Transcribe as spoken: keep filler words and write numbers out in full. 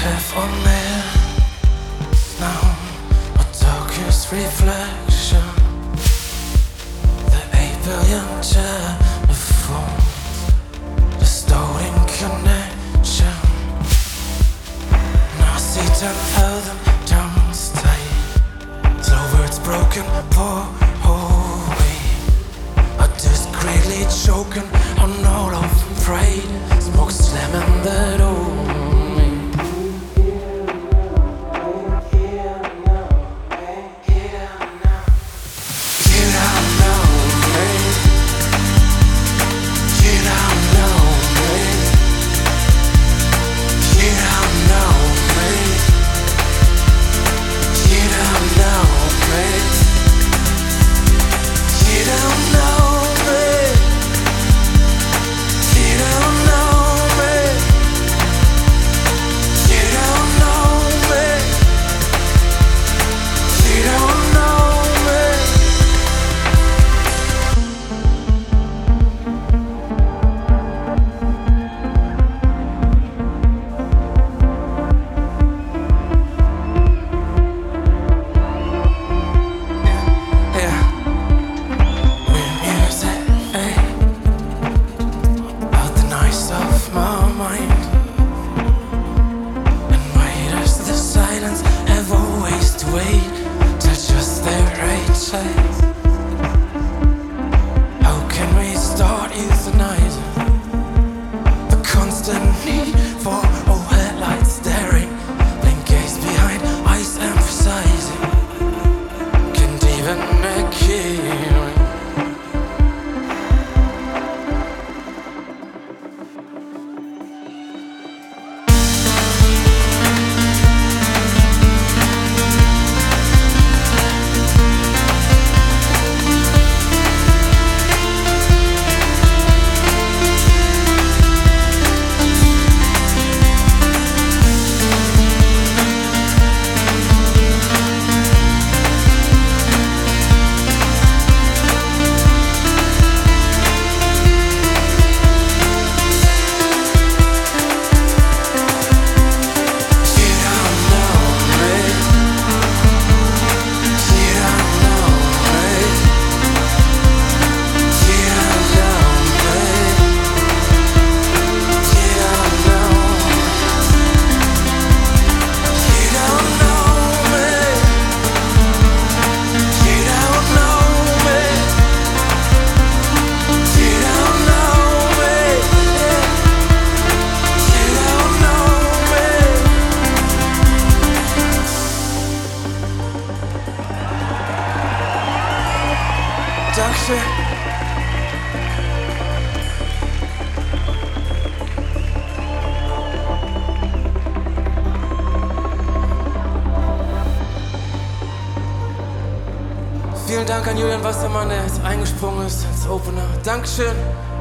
have only now a darkest reflection. The eight billion telephones, distorting connection. And I see ten thousand tongues tight, slow words broken for away. A discreetly choking on all of pride, smoke slamming the door. How can we start euthanizing the constant need for all headlights staring, blink gaze behind eyes emphasizing, can't even make hearing. Dankeschön. Vielen Dank an Julian Wassermann, der jetzt eingesprungen ist als Opener. Dankeschön.